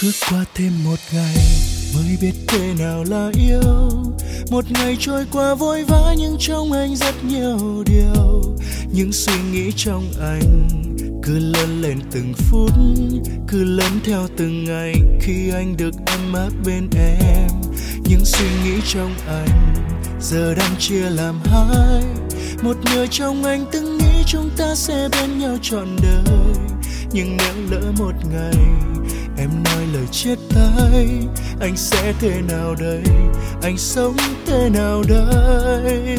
Cứ qua thêm một ngày mới biết thế nào là yêu. Một ngày trôi qua vội vã nhưng trong anh rất nhiều điều. Những suy nghĩ trong anh cứ lớn lên từng phút, cứ lớn theo từng ngày khi anh được ấm áp bên em. Những suy nghĩ trong anh giờ đang chia làm hai. Một nửa trong anh từng nghĩ chúng ta sẽ bên nhau trọn đời. Nhưng nếu lỡ một ngày em nói lời chia tay, anh sẽ thế nào đây? Anh sống thế nào đây?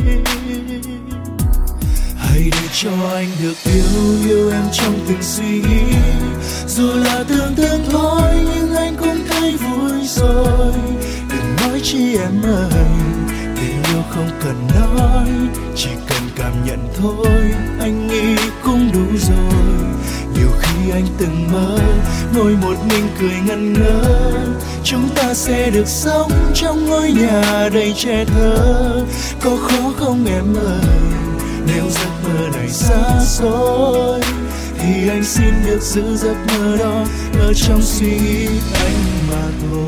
Hãy để cho anh được yêu em trong từng suy nghĩ. Dù là thương thôi nhưng anh cũng thấy vui rồi. Đừng nói chi em ơi, tình yêu không cần nói, chỉ cần cảm nhận thôi, anh nghĩ cũng đủ rồi. Nhiều khi anh từng mơ ngồi một mình cười ngẩn ngơ, chúng ta sẽ được sống trong ngôi nhà đầy trẻ thơ. Có khó không em ơi, nếu giấc mơ này xa xôi thì anh xin được giữ giấc mơ đó ở trong suy nghĩ anh mà thôi.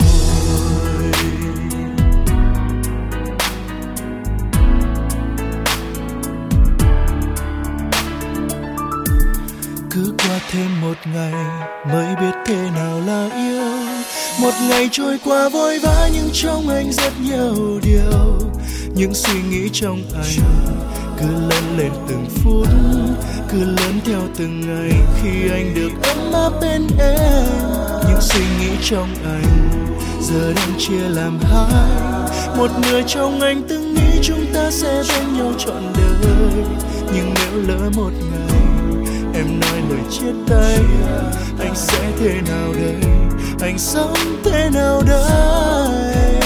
Cứ qua thêm một ngày mới biết thế nào là yêu. Một ngày trôi qua vội vã nhưng trong anh rất nhiều điều. Những suy nghĩ trong anh cứ lớn lên từng phút, cứ lớn theo từng ngày khi anh được ấm áp bên em. Những suy nghĩ trong anh giờ đang chia làm hai. Một nửa trong anh từng nghĩ chúng ta sẽ bên nhau trọn đời. Nhưng nếu lỡ một ngày em nói lời chia tay, anh sẽ thế nào đây? Anh sống thế nào đây?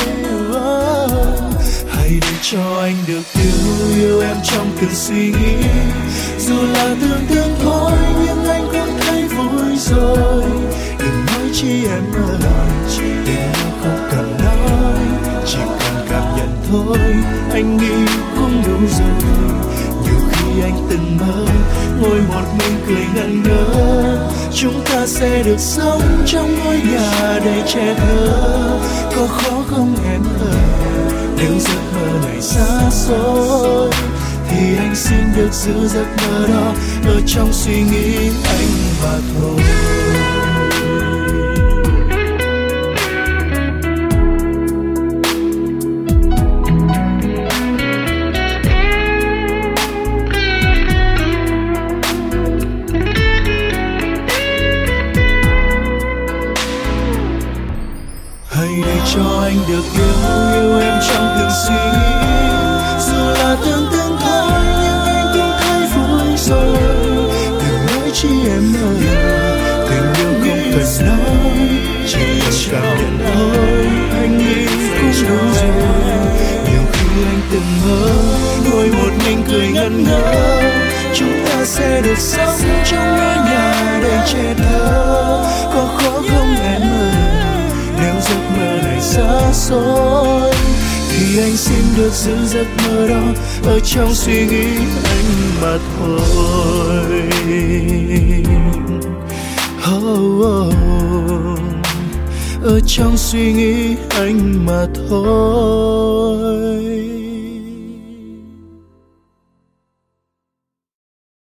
Hãy để cho anh được yêu em trong từng suy nghĩ. Dù là thương thôi nhưng anh cũng thấy vui rồi. Đừng nói chi em ơi, tình yêu không cần nói, chỉ cần cảm nhận thôi, anh nghĩ cũng đủ rồi. Nhiều khi anh từng mơ ngồi một mình cười ngẩn ngơ, chúng ta sẽ được sống trong ngôi nhà đầy trẻ thơ. Có khó không em ơi, nếu giấc mơ này xa xôi thì anh xin được giữ giấc mơ đó ở trong suy nghĩ anh mà thôi. Hãy để cho anh được yêu em trong từng suy nghĩ. Dù là thương thôi nhưng anh cũng thấy vui rồi. Đừng nói chi em ơi, tình yêu không cần nói, chỉ cần cảm nhận thôi, anh nghĩ cũng đủ rồi. Nhiều khi anh từng mơ ngồi một mình cười ngẩn ngơ, chúng ta sẽ được sống trong ngôi nhà đầy trẻ thơ. Có khó không em ơi, nếu giấc mơ này xa xôi thì anh xin được giữ giấc mơ đó ở trong suy nghĩ anh mà thôi. Ở trong suy nghĩ anh mà thôi.